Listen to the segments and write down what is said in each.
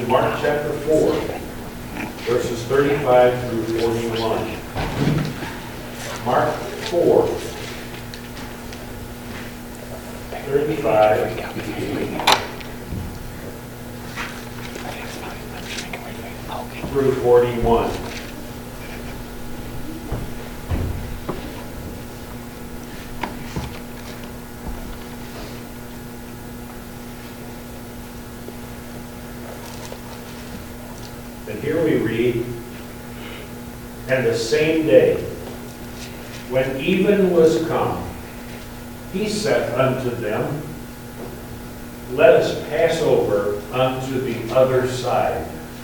to Mark chapter 4, verses 35 through 41. Mark 4, 35 through 41. And here we read, "And the same day, when even was come, he said unto them, Let us pass over unto the other side.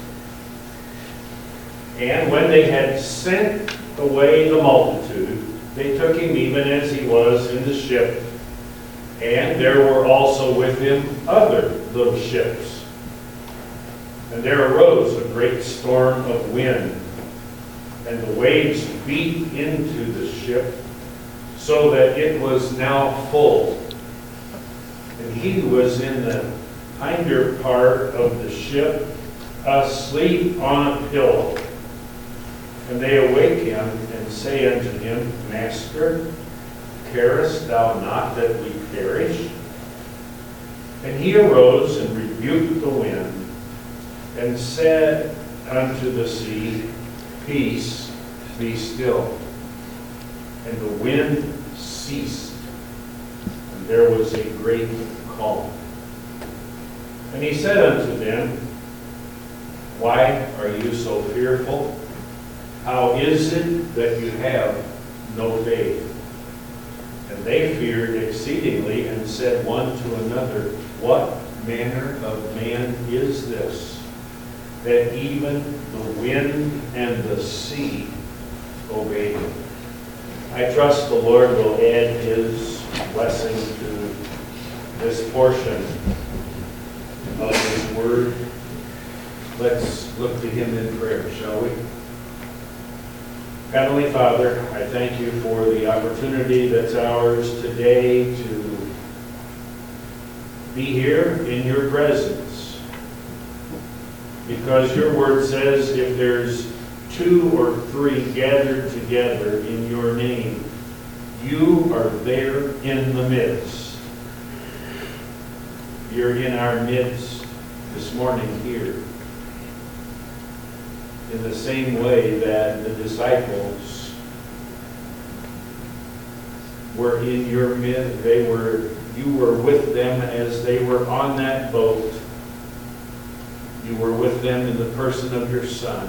And when they had sent away the multitude, they took him even as he was in the ship, and there were also with him other little ships. And there arose a great storm of wind, and the waves beat into the ship, so that it was now full. And he was in the hinder part of the ship, asleep on a pillow. And they awake him, and say unto him, Master, carest thou not that we perish? And he arose and rebuked the wind, and said unto the sea, Peace, be still. And the wind ceased, and there was a great calm. And he said unto them, Why are you so fearful? How is it that you have no faith? And they feared exceedingly, and said one to another, What manner of man is this, that even the wind and the sea obey him? I trust the Lord will add his blessing to this portion of his word. Let's look to him in prayer, shall we? Heavenly Father, I thank you for the opportunity that's ours today to be here in your presence. Because your word says if there's 2 or 3 gathered together in your name, you are there in the midst. You're in our midst this morning here. In the same way that the disciples were in your midst, you were with them as they were on that boat. You were with them in the person of your Son.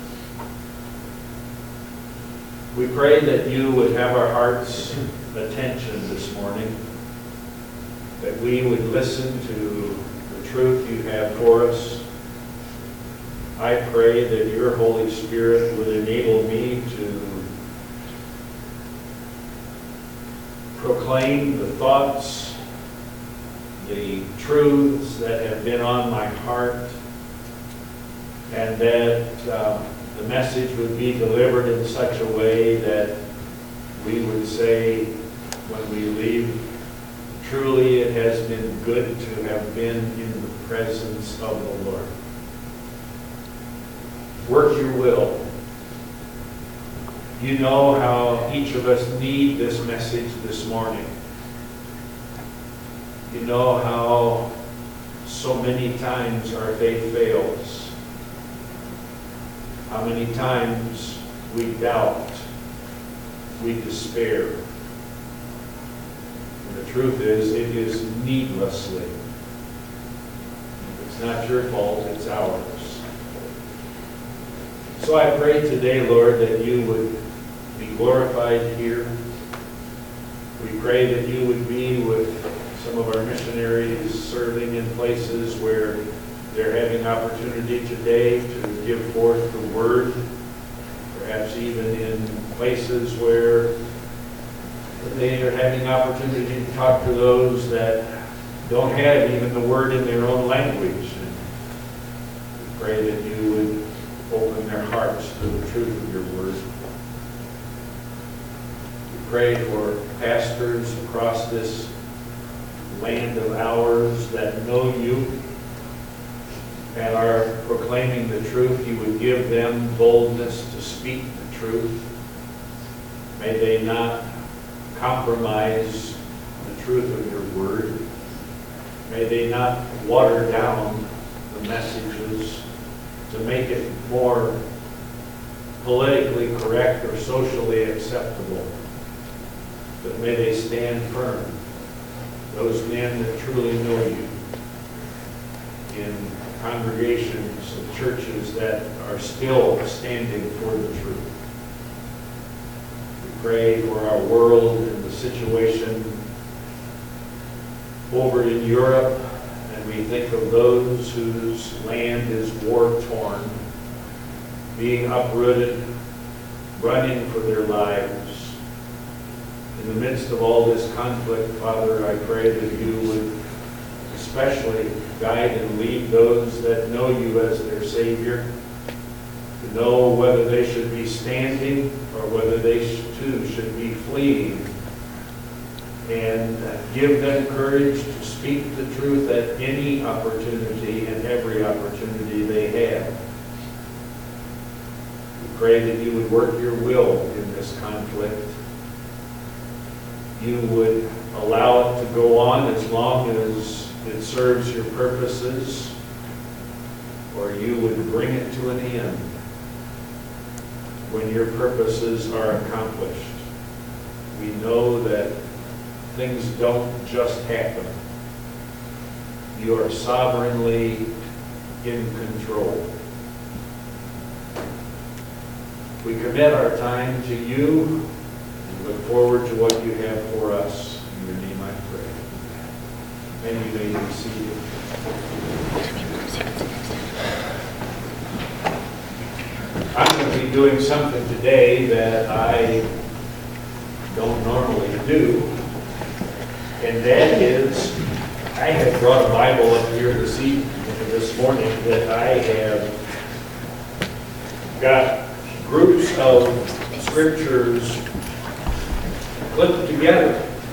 We pray that you would have our heart's attention this morning, that we would listen to the truth you have for us. I pray that your Holy Spirit would enable me to proclaim the thoughts, the truths that have been on my heart, and that the message would be delivered in such a way that we would say when we leave, truly it has been good to have been in the presence of the Lord. Work your will. You know how each of us need this message this morning. You know how so many times our faith fails. How many times we doubt, we despair. And the truth is, it is needlessly. It's not your fault, it's ours. So I pray today, Lord, that you would be glorified here. We pray that you would be with some of our missionaries serving in places where they're having opportunity today to give forth the word, perhaps even in places where they are having opportunity to talk to those that don't have even the word in their own language. And we pray that you would open their hearts to the truth of your word. We pray for pastors across this land of ours that know you and are proclaiming the truth, you would give them boldness to speak the truth. May they not compromise the truth of your word. May they not water down the messages to make it more politically correct or socially acceptable. But may they stand firm, those men that truly know you, in congregations of churches that are still standing for the truth. We pray for our world and the situation over in Europe, and we think of those whose land is war-torn, being uprooted, running for their lives. In the midst of all this conflict, Father, I pray that you would especially guide and lead those that know you as their Savior, to know whether they should be standing or whether they too should be fleeing, and give them courage to speak the truth at any opportunity and every opportunity they have. We pray that you would work your will in this conflict. You would allow it to go on as long as it serves your purposes, or you would bring it to an end when your purposes are accomplished. We know that things don't just happen. You are sovereignly in control. We commit our time to you and look forward to what you have for us. In your name I pray. And you may be seated. I'm going to be doing something today that I don't normally do, and that is, I have brought a Bible up here this morning that I have got groups of scriptures clipped together,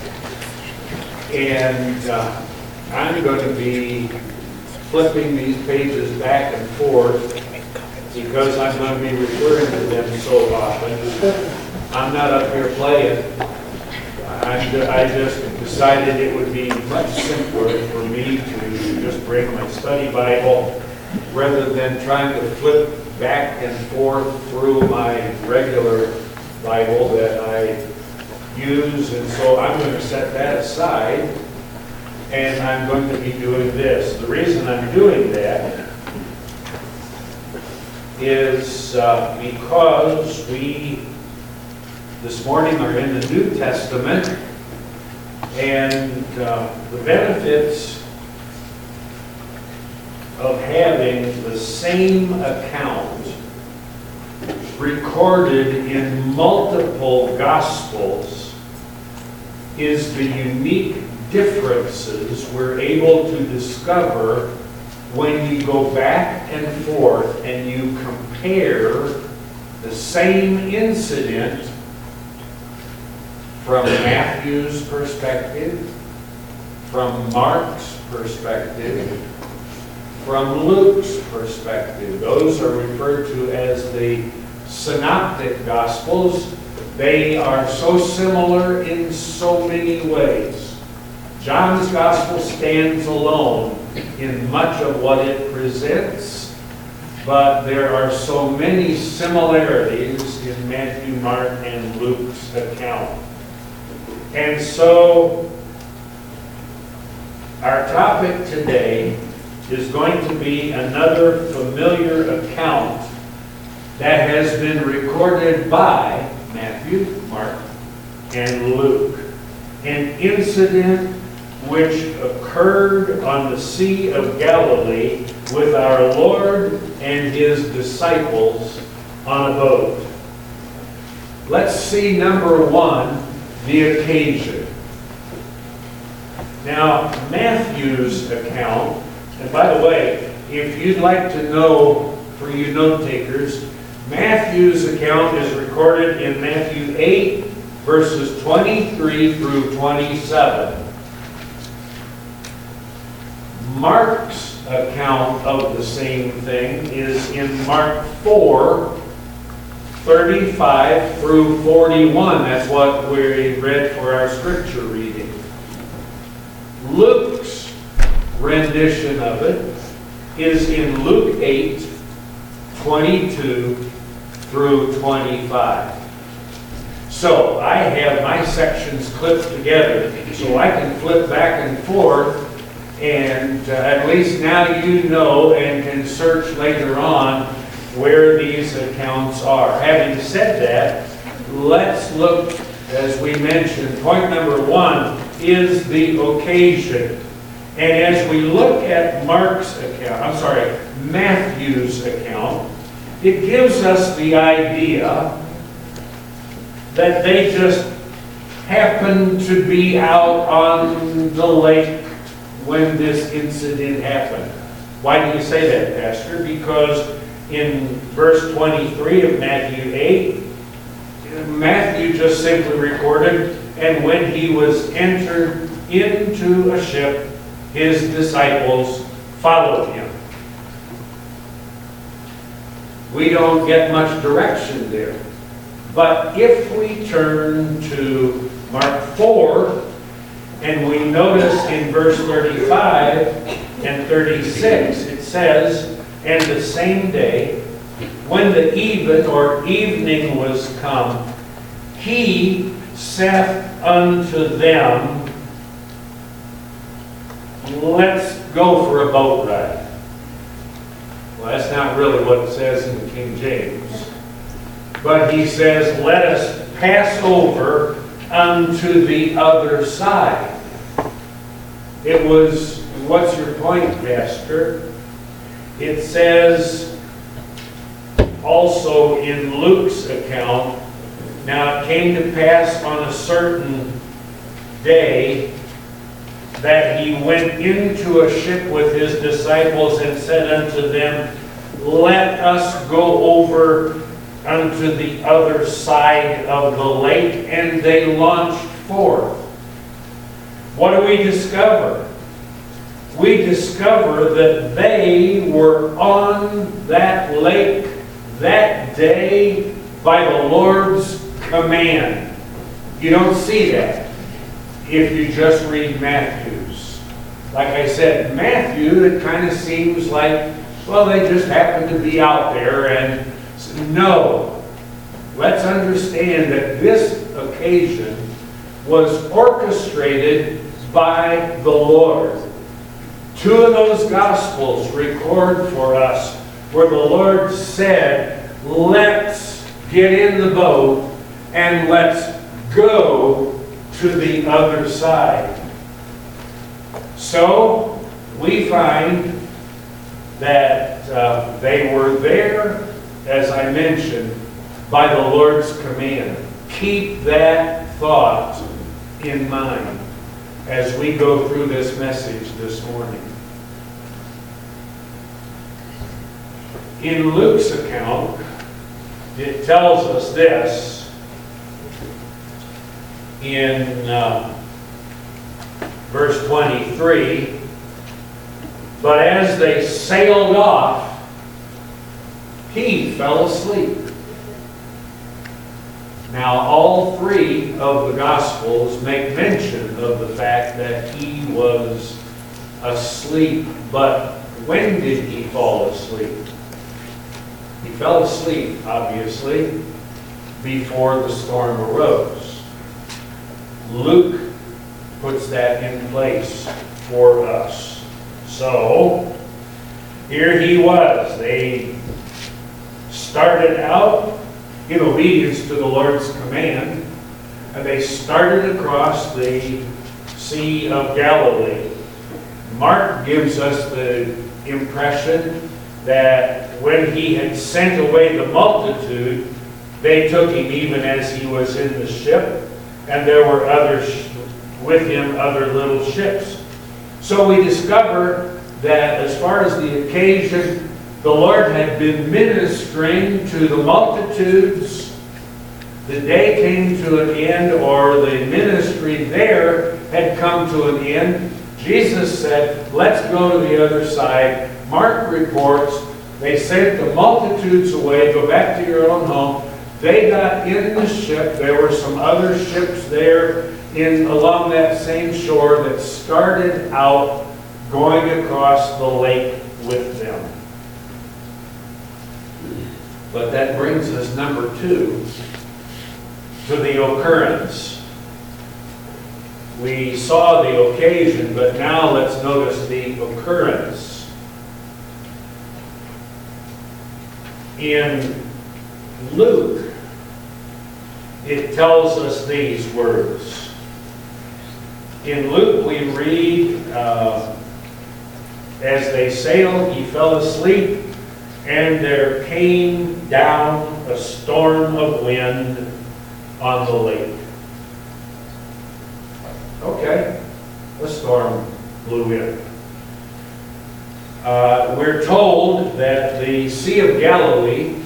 and I'm going to be flipping these pages back and forth because I'm going to be referring to them so often. I'm not up here playing. I just decided it would be much simpler for me to just bring my study Bible rather than trying to flip back and forth through my regular Bible that I use. And so I'm going to set that aside, and I'm going to be doing this. The reason I'm doing that is because we this morning are in the New Testament, and the benefits of having the same account recorded in multiple Gospels is the unique differences we're able to discover when you go back and forth and you compare the same incident from Matthew's perspective, from Mark's perspective, from Luke's perspective. Those are referred to as the synoptic Gospels. They are so similar in so many ways. John's Gospel stands alone in much of what it presents, but there are so many similarities in Matthew, Mark, and Luke's account. And so, our topic today is going to be another familiar account that has been recorded by Matthew, Mark, and Luke. An incident which occurred on the Sea of Galilee with our Lord and His disciples on a boat. Let's see, number one, the occasion. Now, Matthew's account, and by the way, if you'd like to know, for you note takers, Matthew's account is recorded in Matthew 8, verses 23 through 27. Mark's account of the same thing is in Mark 4, 35 through 41. That's what we read for our scripture reading. Luke's rendition of it is in Luke 8, 22 through 25. So I have my sections clipped together so I can flip back and forth, and at least now you know and can search later on where these accounts are. Having said that, let's look, as we mentioned, point number 1 is the occasion. And as we look at Matthew's account, it gives us the idea that they just happened to be out on the lake when this incident happened. Why do you say that, Pastor? Because in verse 23 of Matthew 8, Matthew just simply recorded, and when he was entered into a ship, his disciples followed him. We don't get much direction there. But if we turn to Mark 4, and we notice in verse 35 and 36, it says, "And the same day, when the even or evening was come, he saith unto them, Let's go for a boat ride." Well, that's not really what it says in the King James. But he says, "Let us pass over unto the other side." It was, what's your point, Pastor? It says also in Luke's account, "Now it came to pass on a certain day that he went into a ship with his disciples and said unto them, Let us go over unto the other side of the lake, and they launched forth." What do we discover? We discover that they were on that lake that day by the Lord's command. You don't see that if you just read Matthew's. Like I said, Matthew, it kind of seems like, well, they just happened to be out there, and no. Let's understand that this occasion was orchestrated by the Lord. 2 of those Gospels record for us where the Lord said, "Let's get in the boat and let's go to the other side." So we find that they were there, as I mentioned, by the Lord's command. Keep that thought in mind as we go through this message this morning. In Luke's account, it tells us this in verse 23, "But as they sailed off, he fell asleep." Now, all 3 of the Gospels make mention of the fact that he was asleep. But when did he fall asleep? He fell asleep, obviously, before the storm arose. Luke puts that in place for us. So, here he was. They started out in obedience to the Lord's command, and they started across the Sea of Galilee. Mark gives us the impression that when he had sent away the multitude, they took him even as he was in the ship, and there were with him other little ships. So we discover that as far as the occasion, the Lord had been ministering to the multitudes. The day came to an end, or the ministry there had come to an end, Jesus said, let's go to the other side. Mark reports, they sent the multitudes away, go back to your own home. They got in the ship. There were some other ships there along that same shore that started out going across the lake with them. But that brings us, number 2, to the occurrence. We saw the occasion, but now let's notice the occurrence. In Luke, it tells us these words. In Luke, we read, as they sailed, he fell asleep, and there came down a storm of wind on the lake. Okay, a storm blew in. We're told that the Sea of Galilee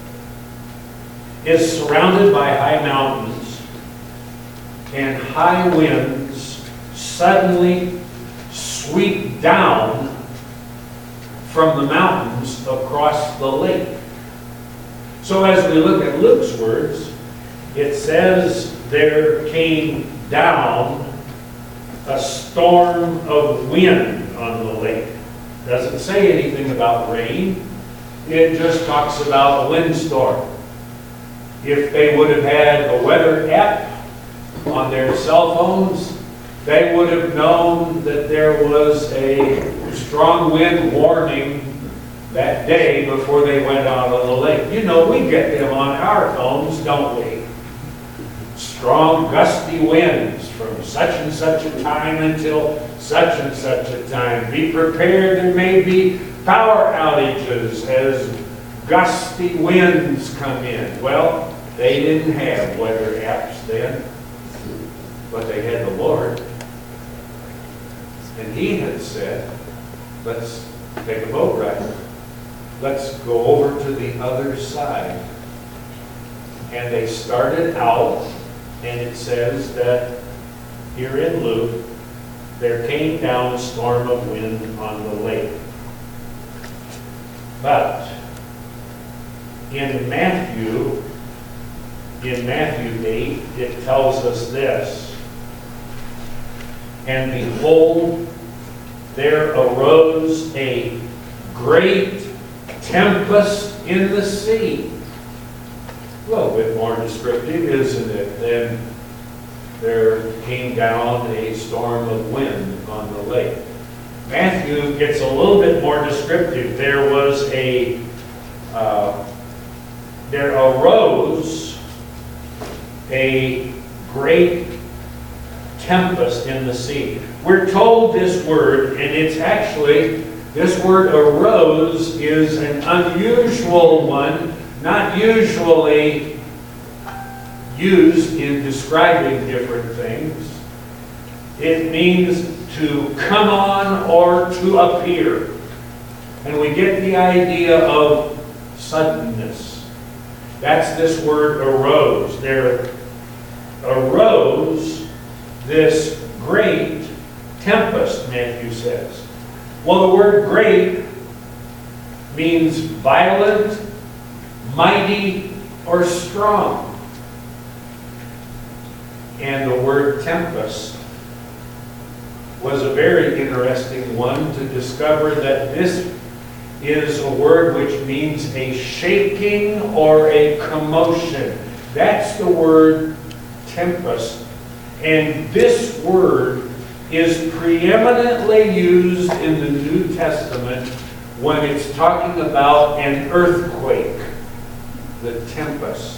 is surrounded by high mountains, and high winds suddenly sweep down from the mountains across the lake. So as we look at Luke's words, it says there came down a storm of wind on the lake. Doesn't say anything about rain. It just talks about a windstorm. If they would have had a weather app on their cell phones, they would have known that there was a strong wind warning that day before they went out on the lake. You know, we get them on our phones, don't we? Strong gusty winds from such and such a time until such and such a time. Be prepared, there may be power outages as gusty winds come in. Well, they didn't have weather apps then, but they had the Lord. And he had said, let's take a boat ride. Let's go over to the other side. And they started out, and it says that here in Luke, there came down a storm of wind on the lake. But in Matthew 8, it tells us this. And behold, there arose a great tempest in the sea. A little bit more descriptive, isn't it, than there came down a storm of wind on the lake. Matthew gets a little bit more descriptive. There arose a great tempest in the sea. We're told this word, and it's actually, this word arose is an unusual one, not usually used in describing different things. It means to come on or to appear. And we get the idea of suddenness. That's this word arose. There arose this great tempest, Matthew says. Well, the word great means violent, mighty, or strong. And the word tempest was a very interesting one to discover that this is a word which means a shaking or a commotion. That's the word tempest. And this word is preeminently used in the New Testament when it's talking about an earthquake, the tempest.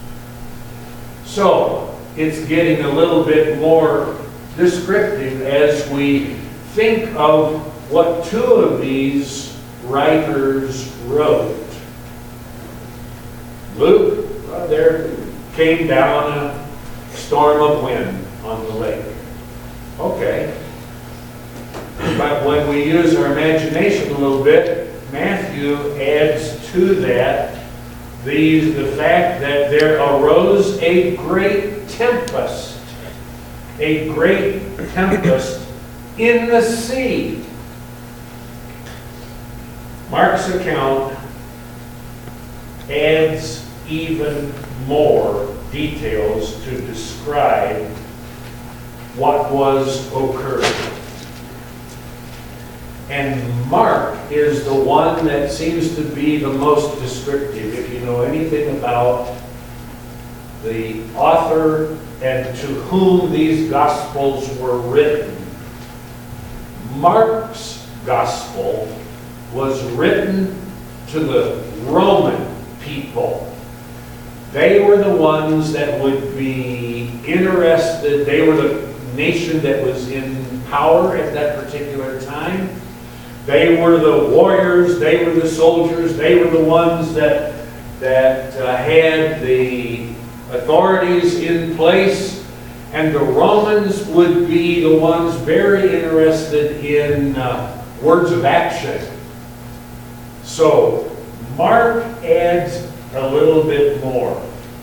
So, it's getting a little bit more descriptive as we think of what two of these writers wrote. Luke, there came down a storm of wind on the lake. Okay. But when we use our imagination a little bit, Matthew adds to that the fact that there arose a great tempest. A great tempest in the sea. Mark's account adds even more details to describe what was occurring. And Mark is the one that seems to be the most descriptive. If you know anything about the author and to whom these Gospels were written, Mark's Gospel was written to the Roman people. They were the ones that would be interested. They were the nation that was in power at that particular time. They were the warriors, they were the soldiers, they were the ones that had the authorities in place, and the Romans would be the ones very interested in words of action. So Mark adds a little bit more.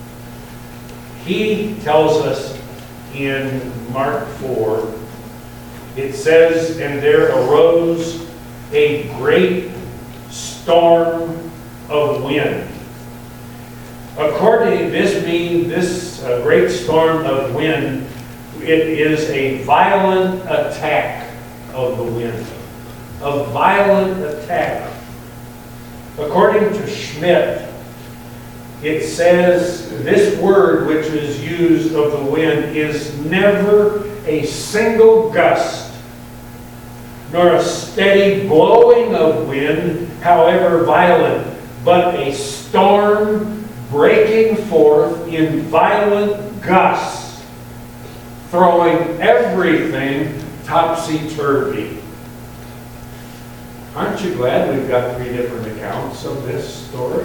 He tells us in Mark 4, it says, "And there arose a great storm of wind." According to this great storm of wind, it is a violent attack of the wind. A violent attack. According to Schmidt, it says this word which is used of the wind is never a single gust, nor a steady blowing of wind, however violent, but a storm breaking forth in violent gusts, throwing everything topsy-turvy. Aren't you glad we've got 3 different accounts of this story?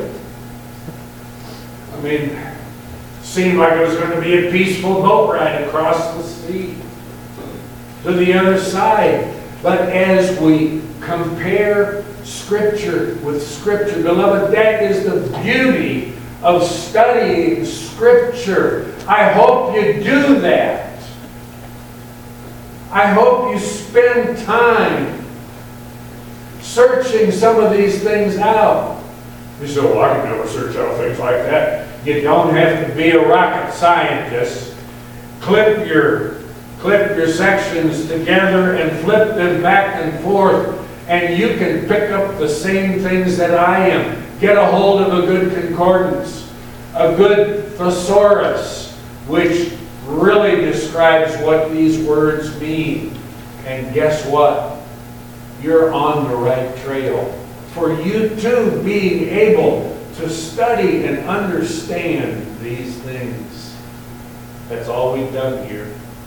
I mean, seemed like it was going to be a peaceful boat ride across the sea to the other side. But as we compare Scripture with Scripture, beloved, that is the beauty of studying Scripture. I hope you do that. I hope you spend time searching some of these things out. You say, well, I can never search out things like that. You don't have to be a rocket scientist. Clip your sections together and flip them back and forth, and you can pick up the same things that I am. Get a hold of a good concordance, a good thesaurus, which really describes what these words mean. And guess what? You're on the right trail. For you too being able to study and understand these things. That's all we've done here.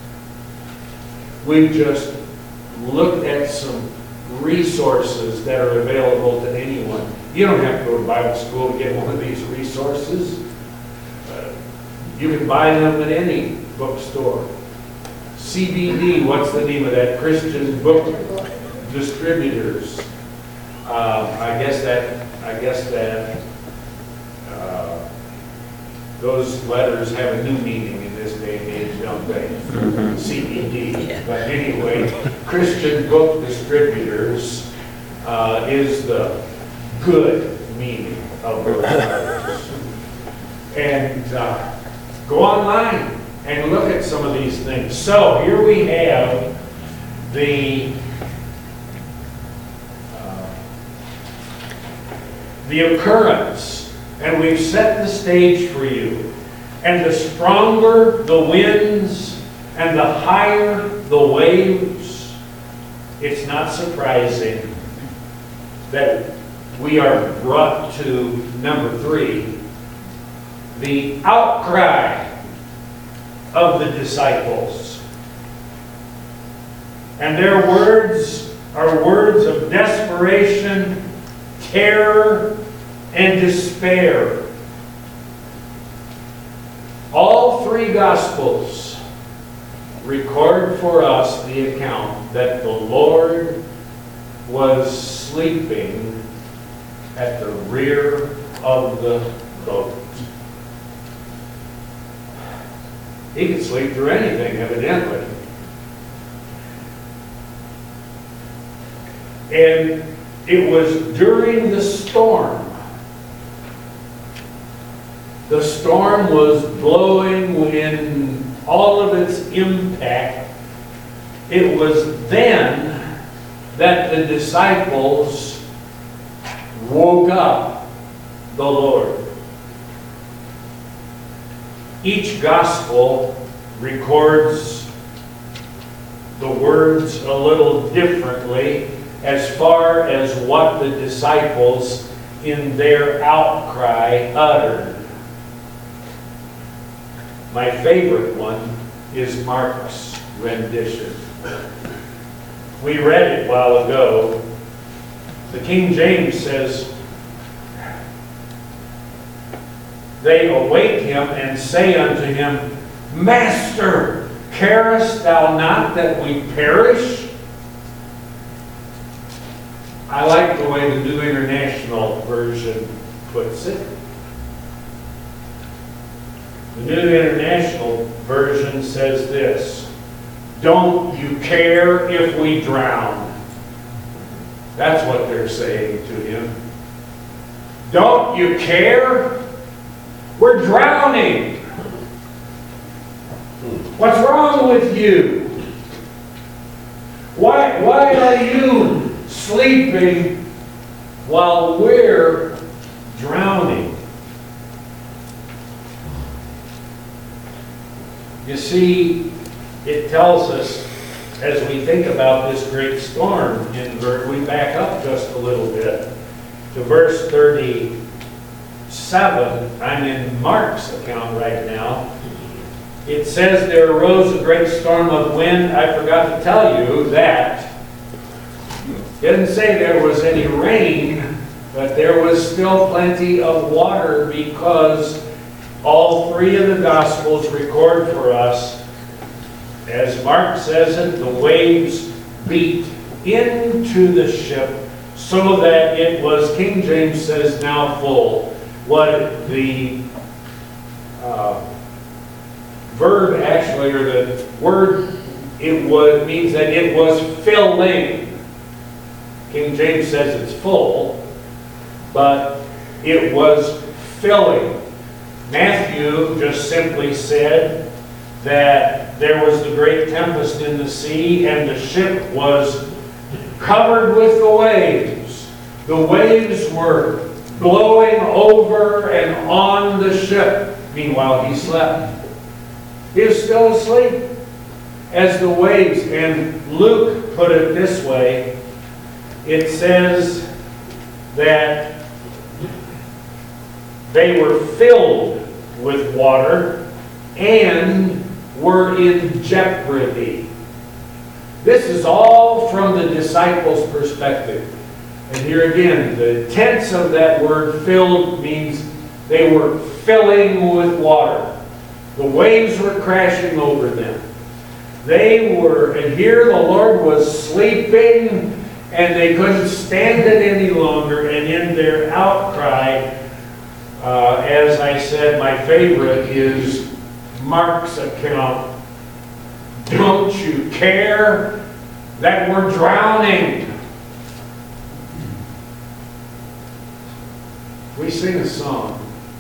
We've just looked at some resources that are available to anyone. You don't have to go to Bible school to get one of these resources. You can buy them at any bookstore. CBD, what's the name of that? Christian Book Distributors. I guess that those letters have a new meaning in this day and age, don't they? CBD. Yeah. But anyway, Christian Book Distributors is the good meaning of those letters. And go online and look at some of these things. So here we have the occurrence, and we've set the stage for you. And the stronger the winds and the higher the waves, it's not surprising that we are brought to number 3, the outcry of the disciples. And their words are words of desperation, terror, and despair. All 3 Gospels record for us the account that the Lord was sleeping at the rear of the boat. He could sleep through anything, evidently. And it was during the storm. The storm was blowing in all of its impact. It was then that the disciples woke up the Lord. Each gospel records the words a little differently as far as what the disciples in their outcry uttered. My favorite one is Mark's rendition. We read it a while ago. The King James says, they awake him and say unto him, Master, carest thou not that we perish? I like the way the New International Version puts it. The New International Version says this, don't you care if we drown? That's what they're saying to him. Don't you care? We're drowning. What's wrong with you? Why are you sleeping while we're drowning? You see, it tells us, as we think about this great storm, we back up just a little bit to verse 37. I'm in Mark's account right now. It says there arose a great storm of wind. I forgot to tell you that. It didn't say there was any rain, but there was still plenty of water, because all three of the Gospels record for us, as Mark says it, the waves beat into the ship so that it was, King James says, now full. What the verb actually, or the word, means that it was filling. King James says it's full, but it was filling. Matthew just simply said that there was the great tempest in the sea and the ship was covered with the waves. The waves were blowing over and on the ship. Meanwhile, he slept. He was still asleep as the waves. And Luke put it this way. It says that they were filled with water and were in jeopardy. This is all from the disciples' perspective. And here again, the tense of that word filled means they were filling with water. The waves were crashing over them. They were, and here the Lord was sleeping, and they couldn't stand it any longer. And in their outcry, as I said, my favorite is Mark's account. Don't you care that we're drowning? We sing a song,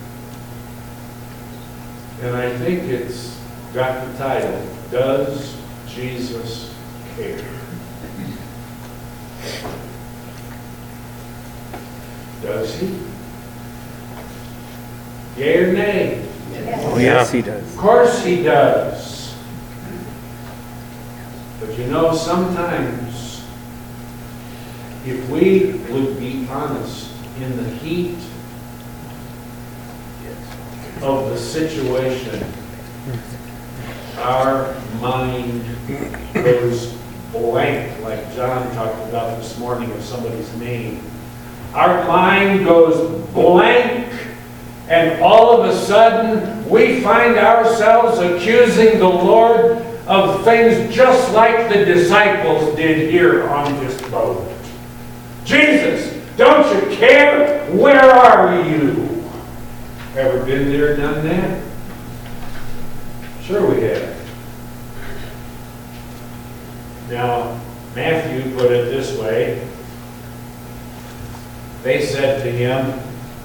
and I think it's got the title, Does Jesus Care? Does he? Yea or nay? Oh, yes, he does. Of course he does. But you know, sometimes, if we would be honest, in the heat of the situation, our mind goes blank, like John talked about this morning of somebody's name. Our mind goes blank, and all of a sudden we find ourselves accusing the Lord of things just like the disciples did here on this boat. Jesus, don't you care? Where are you? Ever been there, done that? Sure we have. Now, Matthew put it this way. they said to him,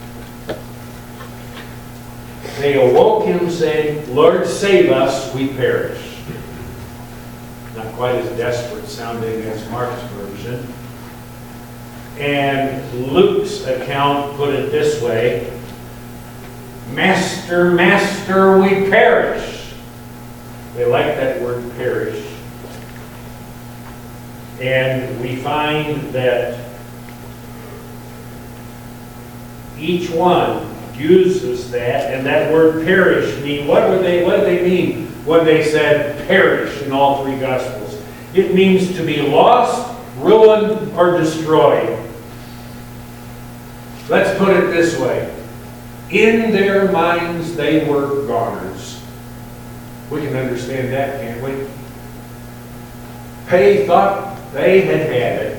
they awoke him saying, Lord, save us, we perish. Not quite as desperate sounding as Mark's version. And Luke's account put it this way, Master, Master, we perish. They like that word perish. And we find that each one uses that, and that word perish mean, what did they mean when they said perish in all three Gospels? It means to be lost, ruined, or destroyed. Let's put it this way. In their minds, they were goners. We can understand that, can't we? They thought they had it.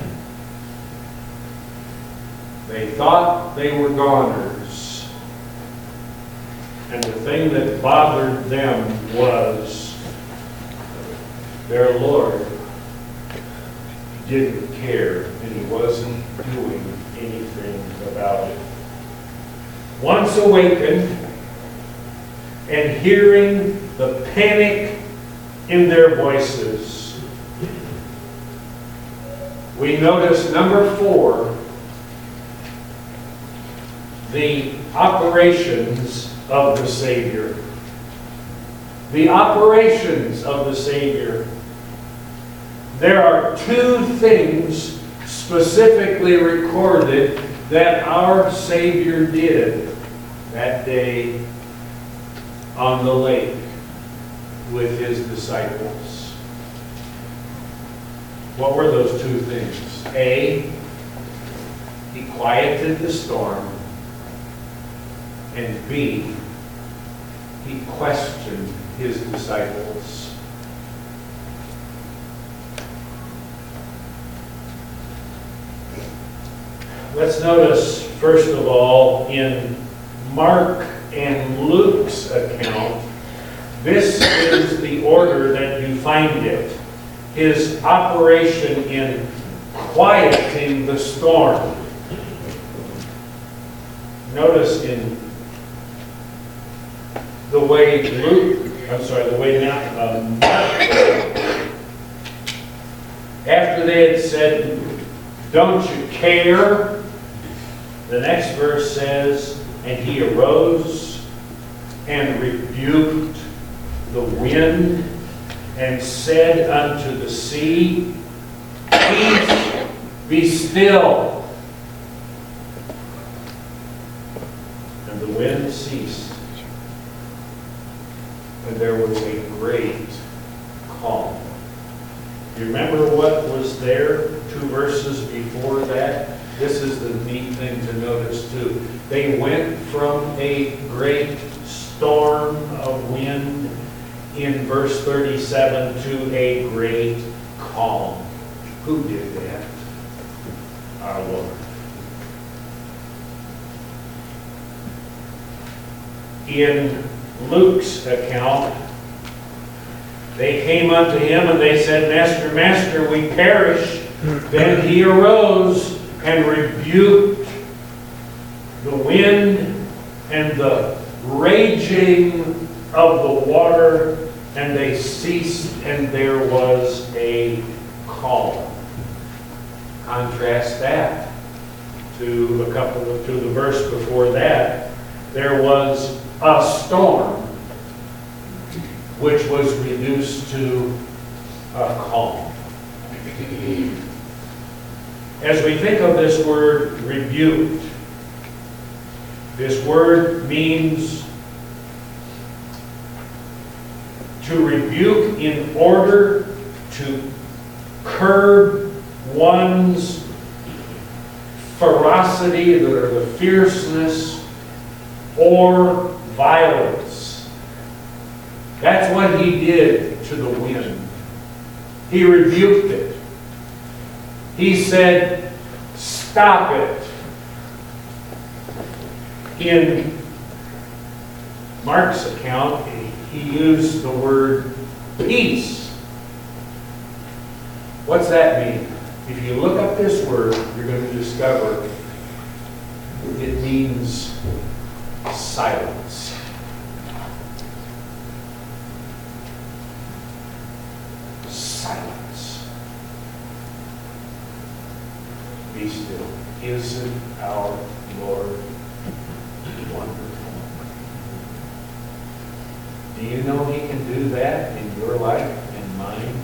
They thought they were goners. And the thing that bothered them was their Lord didn't care, and He wasn't doing anything about it. Once awakened and hearing the panic in their voices, we notice number 4, the operations of the Savior. The operations of the Savior. There are 2 things specifically recorded that our Savior did that day on the lake with His disciples. What were those 2 things? A, He quieted the storm. And B, He questioned His disciples. Let's notice, first of all, in Mark and Luke's account, this is the order that you find it. His operation in quieting the storm. Notice in the way after they had said, don't you care? The next verse says, and He arose and rebuked the wind and said unto the sea, Peace, be still. And the wind ceased. And there was a great calm. You remember what was there 2 verses before that? This is the neat thing to notice too. They went from a great storm of wind in verse 37 to a great calm. Who did that? Our Lord. In Luke's account, they came unto Him and they said, Master, Master, we perish. Then He arose and rebuked the wind and the raging of the water, and they ceased, and there was a calm. Contrast that to the verse before that. There was a storm, which was reduced to a calm. As we think of this word rebuked, this word means to rebuke in order to curb one's ferocity or the fierceness or violence. That's what He did to the wind. He rebuked it. He said, stop it. In Mark's account, he used the word peace. What's that mean? If you look up this word, you're going to discover It means silence. Silence. Be still. Isn't our Lord wonderful? Do you know He can do that in your life and mine?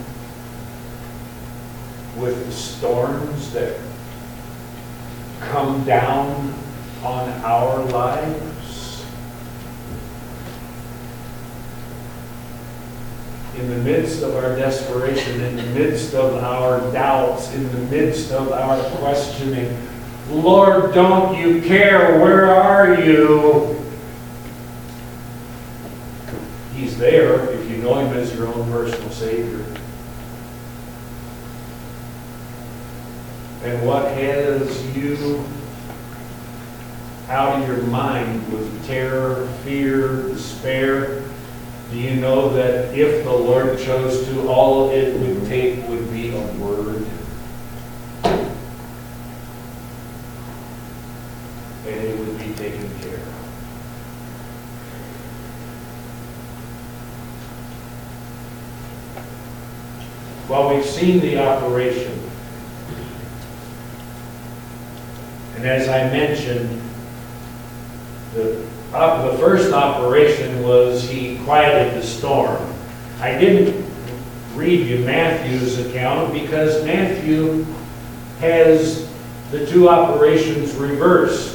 With the storms that come down on our lives? In the midst of our desperation, in the midst of our doubts, in the midst of our questioning, Lord, don't you care? Where are you? He's there if you know Him as your own personal Savior. And what has you out of your mind with terror, fear, despair? Do you know that if the Lord chose to, all it would take would be a word? And it would be taken care of. Well, we've seen the operation. And as I mentioned, the first operation was He quieted the storm. I didn't read you Matthew's account because Matthew has the two operations reversed.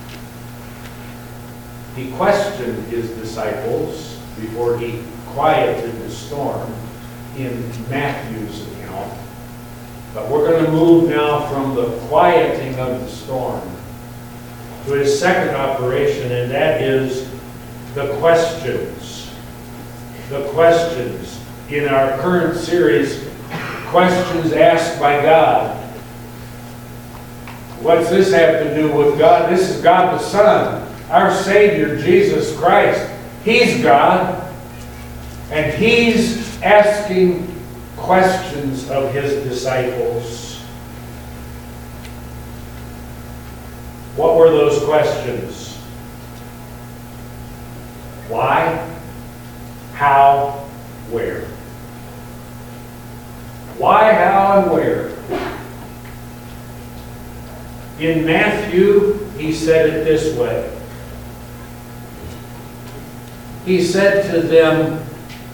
He questioned His disciples before He quieted the storm in Matthew's account. But we're going to move now from the quieting of the storm to His second operation, and that is the questions. The questions. In our current series, Questions Asked by God. What's this have to do with God? This is God the Son, our Savior, Jesus Christ. He's God, and He's asking questions of His disciples. What were those questions? Why? How? Where? Why, how, and where? In Matthew, He said it this way. He said to them,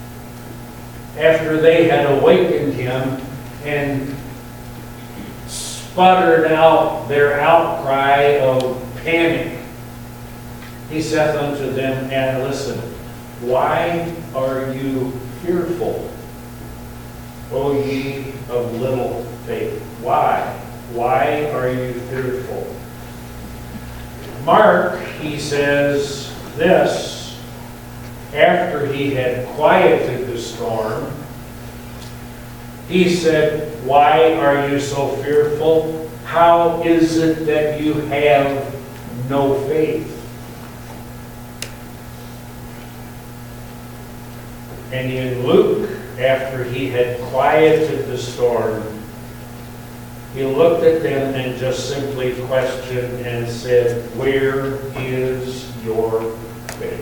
after they had awakened Him and sputtered out their outcry of panic, He saith unto them, and listen, why are you fearful, O ye of little faith? Why? Why are you fearful? Mark, he says this, after He had quieted the storm, He said, why are you so fearful? How is it that you have no faith? And in Luke, after He had quieted the storm, He looked at them and just simply questioned and said, where is your faith?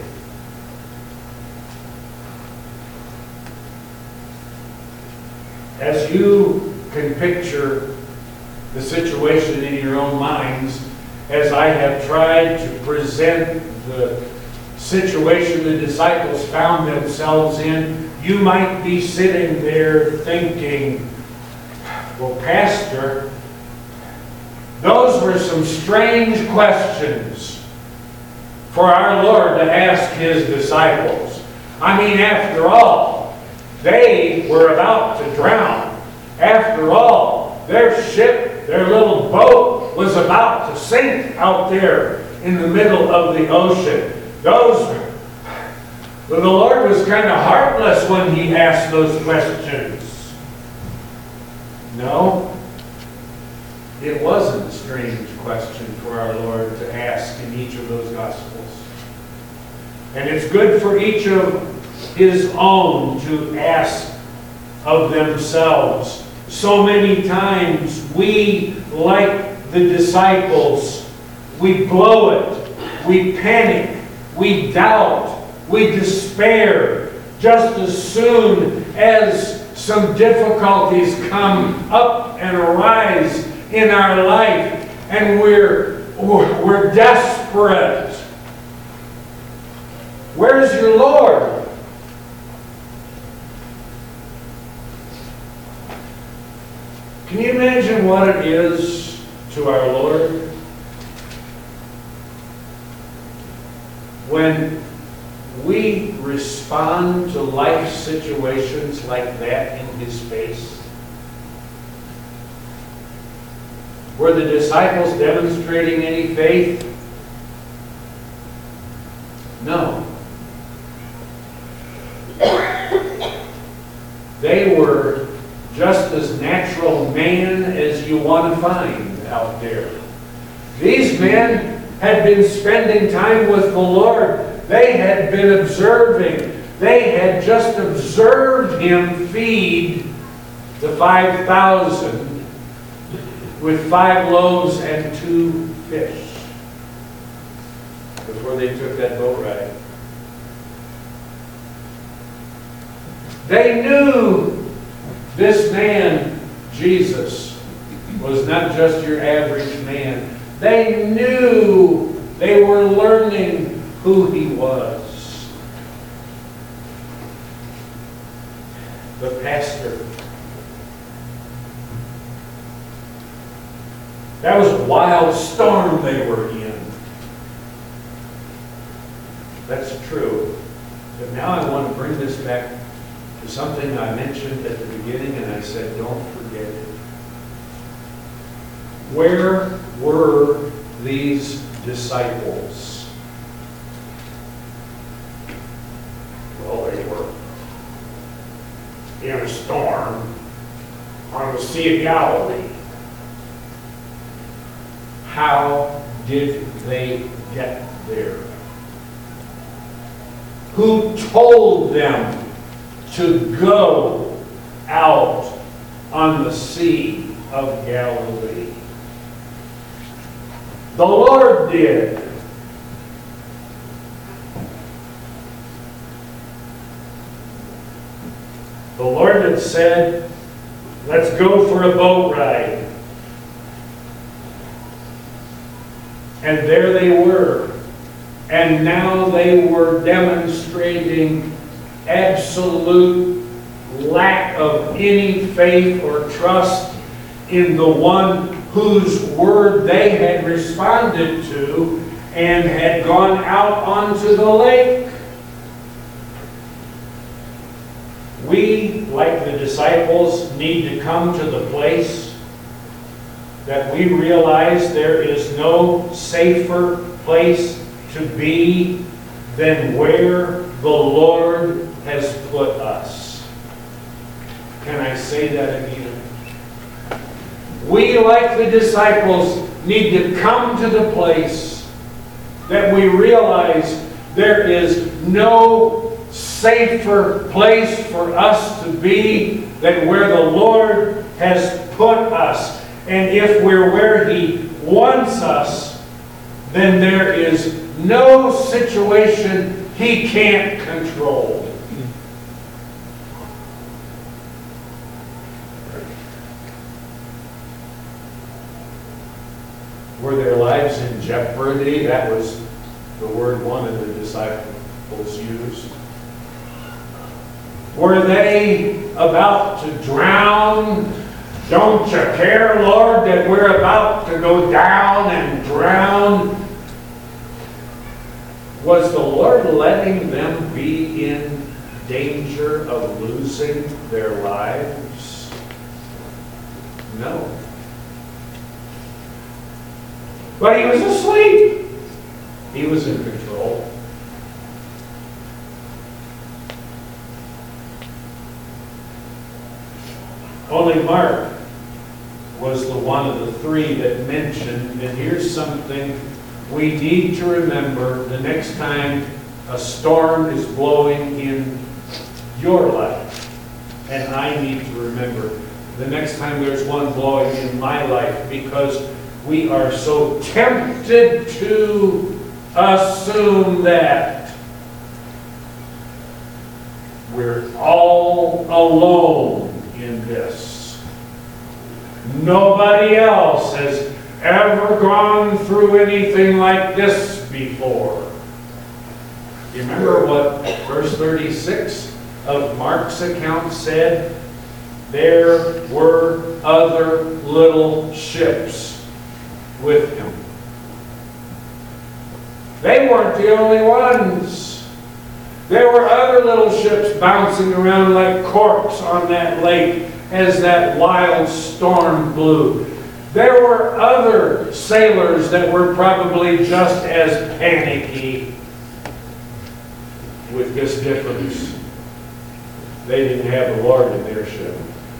As you can picture the situation in your own minds, as I have tried to present the situation the disciples found themselves in, you might be sitting there thinking, well, Pastor, those were some strange questions for our Lord to ask His disciples. I mean, after all, they were about to drown. After all, their ship, their little boat, was about to sink out there in the middle of the ocean. The Lord was kind of heartless when He asked those questions. No, it wasn't a strange question for our Lord to ask in each of those Gospels. And it's good for each of His own to ask of themselves. So many times we, like the disciples, we blow it, we panic, we doubt, we despair, just as soon as some difficulties come up and arise in our life, and we're desperate. Where's your Lord? Can you imagine what it is to our Lord when we respond to life situations like that in His face? Were the disciples demonstrating any faith? No. They were just as natural man as you want to find out there. These men had been spending time with the Lord. They had been observing. They had just observed Him feed the 5,000 with 5 loaves and 2 fish before they took that boat ride. They knew this man, Jesus, was not just your average man. They knew, they were learning who He was. The pastor. That was a wild storm they were in. That's true. But now I want to bring this back to something I mentioned at the beginning, and I said, don't forget it. Where were these disciples? Well, they were in a storm on the Sea of Galilee. How did they get there? Who told them to go out on the Sea of Galilee? The Lord did. The Lord had said, let's go for a boat ride. And there they were. And now they were demonstrating absolute lack of any faith or trust in the one whose word they had responded to and had gone out onto the lake. We, like the disciples, need to come to the place that we realize there is no safer place to be than where the Lord has put us. Can I say that again? We, like the disciples, need to come to the place that we realize there is no safer place for us to be than where the Lord has put us. And if we're where He wants us, then there is no situation He can't control. Were their lives in jeopardy? That was the word one of the disciples used. Were they about to drown? Don't you care, Lord, that we're about to go down and drown? Was the Lord letting them be in danger of losing their lives? No. But He was asleep. He was in control. Only Mark was the one of the three that mentioned, and here's something we need to remember the next time a storm is blowing in your life. And I need to remember the next time there's one blowing in my life, because we are so tempted to assume that we're all alone in this. Nobody else has ever gone through anything like this before. You remember what verse 36 of Mark's account said? There were other little ships with him. They weren't the only ones. There were other little ships bouncing around like corks on that lake as that wild storm blew. There were other sailors that were probably just as panicky, with this difference. They didn't have the Lord in their ship.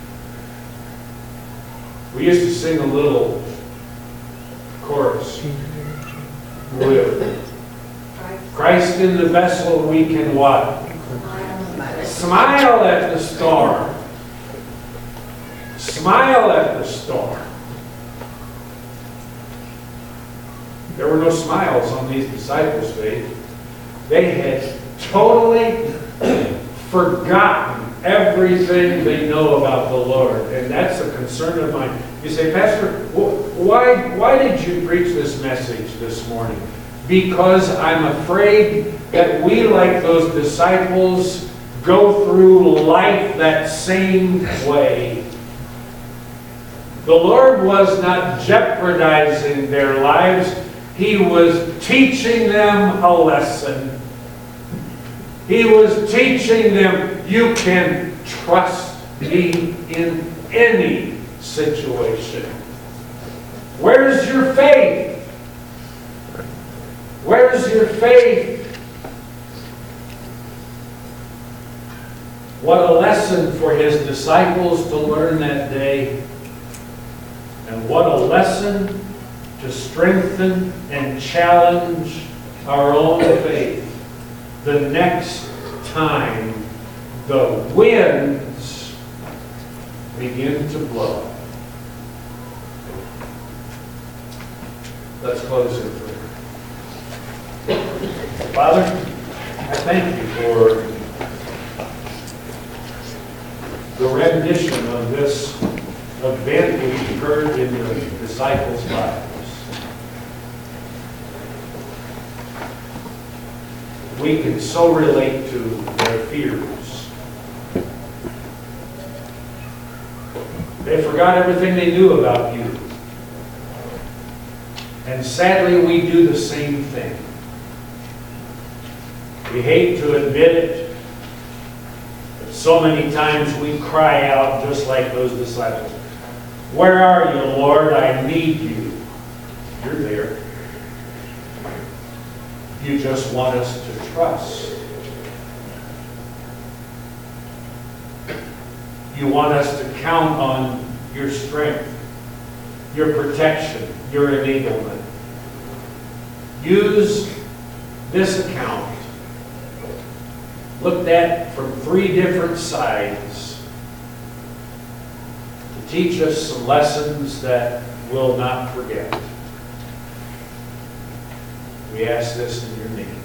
We used to sing a little chorus with Christ in the vessel, we can what? Smile at the storm. Smile at the storm. There were no smiles on these disciples' face. They had totally forgotten everything they know about the Lord. And that's a concern of mine. You say, Pastor, why did you preach this message this morning? Because I'm afraid that we, like those disciples, go through life that same way. The Lord was not jeopardizing their lives. He was teaching them a lesson. He was teaching them, you can trust me in any situation. Where's your faith? Where's your faith? What a lesson for his disciples to learn that day. And what a lesson to strengthen and challenge our own faith the next time the winds begin to blow. Let's close in prayer. Father, I thank you for the rendition of this event which occurred in the disciples' lives. We can so relate to their fears. They forgot everything they knew about you. And sadly, we do the same thing. We hate to admit it, but so many times we cry out just like those disciples. Where are you, Lord? I need you. You're there. You just want us to trust. You want us to count on your strength, your protection, your enablement. Use this account, looked at from 3 different sides, to teach us some lessons that we'll not forget. We ask this in your name.